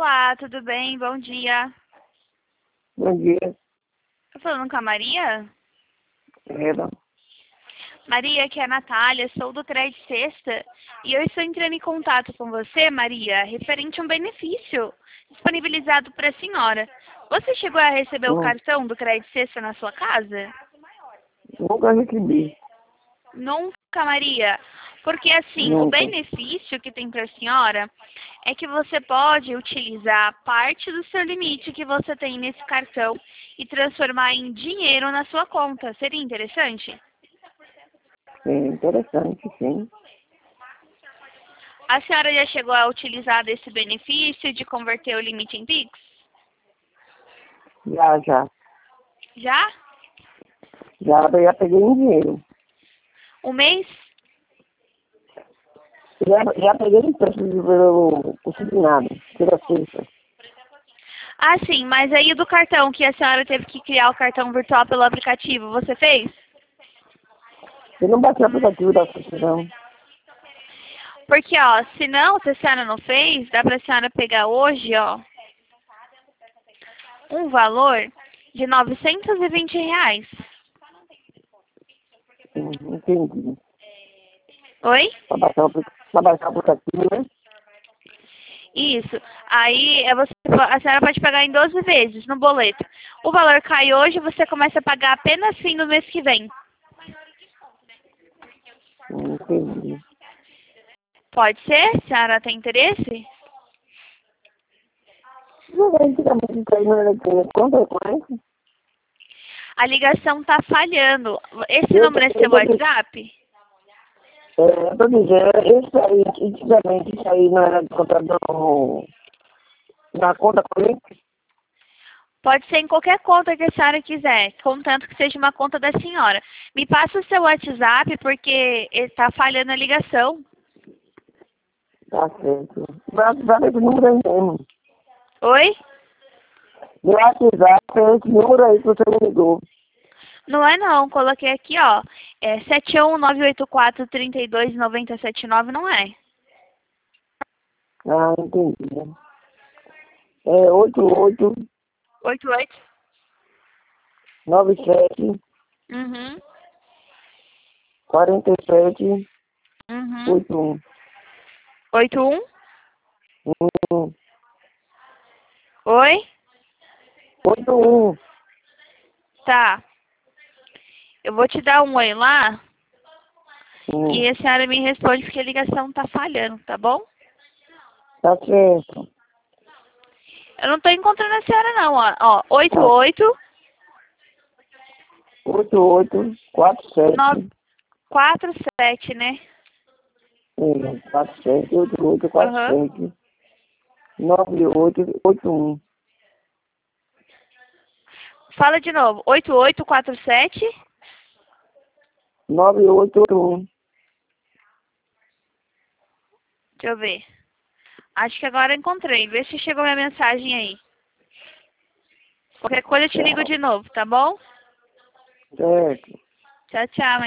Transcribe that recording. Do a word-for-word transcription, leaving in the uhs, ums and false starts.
Olá, tudo bem? Bom dia. Bom dia, Tô falando com a Maria? Eva. Maria, aqui é a Natália, sou do Crédito Sexta e eu estou entrando em contato com você, Maria, referente a um benefício disponibilizado para a senhora. Você chegou a receber o Hum, cartão do Crédito Sexta na sua casa? Nunca recebi. Nunca, Maria. Porque assim, o Nunca. benefício que tem para a senhora é que você pode utilizar parte do seu limite que você tem nesse cartão e transformar em dinheiro na sua conta. Seria interessante? É interessante, sim. A senhora já chegou a utilizar desse benefício de converter o limite em Pix? Já, já. Já? Já, já peguei em dinheiro. Um mês? Já, já peguei em preço pelo consignado, pela sexta. Ah, sim, mas aí do cartão que a senhora teve que criar o cartão virtual pelo aplicativo, você fez? Eu não bati o aplicativo da associação. Porque, ó, se não, se a senhora não fez, dá pra senhora pegar hoje, ó, um valor de novecentos e vinte reais. Hum, entendi. Oi? Para baixar, o apli- pra baixar o aplicativo, né? Isso. Aí é você, a senhora pode pagar em doze vezes no boleto. O valor cai hoje, você começa a pagar apenas fim do mês que vem. Hum, Entendi. Pode ser? A senhora tem interesse? Não vai ficar muito isso aí no eletrônico. Conta com isso. A ligação tá falhando. Esse Eu tô, número é eu seu tô, diz- WhatsApp? é, eu tô dizendo, isso aí, antigamente, isso aí não era descontado na conta corrente. Pode ser em qualquer conta que a senhora quiser, contanto que seja uma conta da senhora. Me passa o seu WhatsApp porque está falhando a ligação. Tá certo. Meu WhatsApp é esse número aí mesmo. Oi? Meu WhatsApp é esse número aí que você me ligou. Não é não, coloquei aqui, ó. É sete um nove oito quatro, três dois nove zero sete nove, não é? Ah, entendi. É oito oito oito oito. nove sete Uhum. quatro sete Uhum. oito um. oito um. Hum, Oi? oito um. Tá. Eu vou te dar um oi lá Hum, e a senhora me responde porque a ligação tá falhando, tá bom? tá certo. Eu não tô encontrando a senhora não, ó. Ó, oito Tá. oito oito oito quatro nove sete. quatro sete, né? É, quatro sete oito oito quatro Aham. sete nove oito oito um. Fala de novo. oito oito quatro sete. nove oito oito um. Deixa eu ver. Acho que agora eu encontrei. Vê se chegou minha mensagem aí. Qualquer coisa eu te ligo Tchau. de novo, tá bom? Certo. Tchau, tchau.